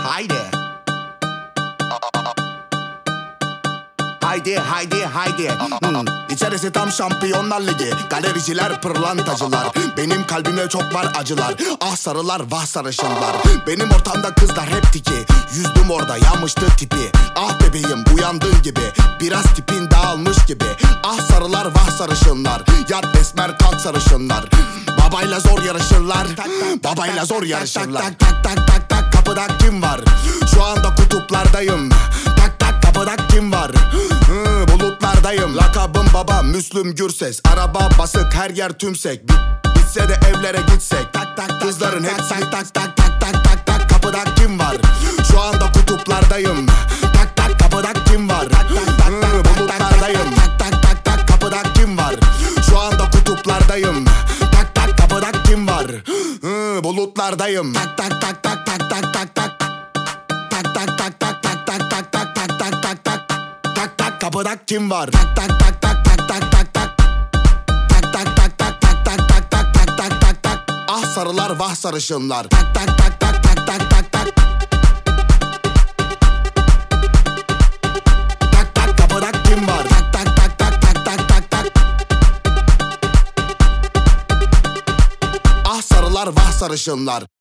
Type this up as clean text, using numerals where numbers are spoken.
Haydi. Haydi haydi haydi. İçerisi tam Şampiyonlar Ligi. Galericiler, pırlantacılar. Benim kalbimde çok var acılar. Ah sarılar, vah sarışınlar. Benim ortamda kızlar hep tiki. Yüzdüm orada, yanmıştı tipi. Ah bebeğim, uyandığın gibi. Biraz tipin dağılmış gibi. Ah sarılar, vah sarışınlar. Yat esmer, kalk sarışınlar. Babayla zor yarışırlar. Babayla zor yarışırlar. Tak tak tak tak tak, kapıda kim var? Şu anda kutuplardayım. Tak tak, kapıda kim var? Bulutlardayım. Lakabım baba, Müslüm Gürses. Araba basık, her yer tümsek. Bitse de evlere gitsek. Tak tak, kızların hepsi tak tak tak tak tak tak tak, kapıda kim var? Şu anda kutuplardayım. Tak tak, kapıda kim var? Bulutlardayım. Tak tak tak tak, kapıda kim var? Şu anda kutuplardayım. Tak tak, kapıda kim var? Bulutlardayım. Tak tak tak tak tak tak tak tak. Tak tak tak tak tak tak tak tak tak tak tak tak. Tak tak, kapıda kim var? Tak tak tak tak tak tak tak tak. Tak tak tak tak tak tak tak tak tak tak tak tak. Ah sarılar, vah sarışınlar. Tak tak tak tak tak tak tak tak. Tak tak, kapıda kim var? Tak tak tak tak tak tak tak tak. Ah sarılar, vah sarışınlar.